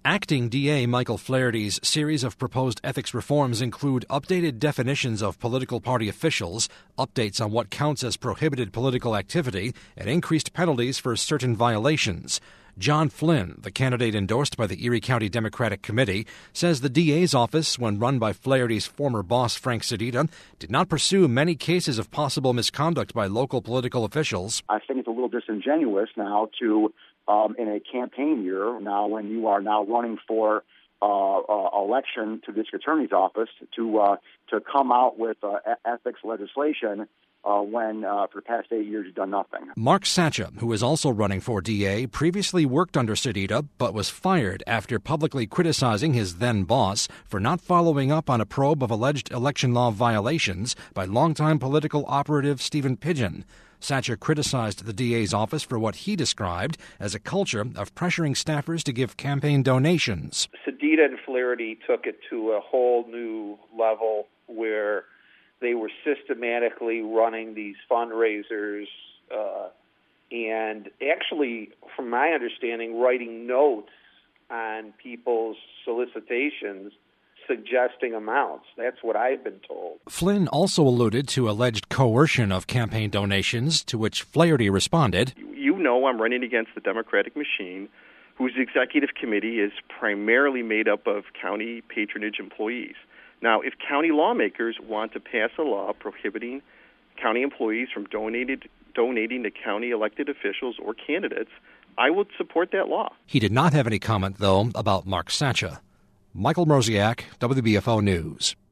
Acting DA Michael Flaherty's series of proposed ethics reforms include updated definitions of political party officials, updates on what counts as prohibited political activity, and increased penalties for certain violations. John Flynn, the candidate endorsed by the Erie County Democratic Committee, says the DA's office, when run by Flaherty's former boss Frank Sedita, did not pursue many cases of possible misconduct by local political officials. I think it's a little disingenuous now to, in a campaign year, now when you are now running for election to the district attorney's office, to come out with ethics legislation when for the past 8 years you've done nothing. Mark Sacha, who is also running for DA, previously worked under Sedita but was fired after publicly criticizing his then boss for not following up on a probe of alleged election law violations by longtime political operative Stephen Pidgeon. Sacha criticized the DA's office for what he described as a culture of pressuring staffers to give campaign donations. Sedita and Flaherty took it to a whole new level where they were systematically running these fundraisers and actually, from my understanding, writing notes on people's solicitations suggesting amounts. That's what I've been told. Flynn also alluded to alleged coercion of campaign donations, to which Flaherty responded, "You know I'm running against the Democratic machine, whose executive committee is primarily made up of county patronage employees. Now, if county lawmakers want to pass a law prohibiting county employees from donating to county elected officials or candidates, I would support that law." He did not have any comment, though, about Mark Sacha. Michael Mroziak, WBFO News.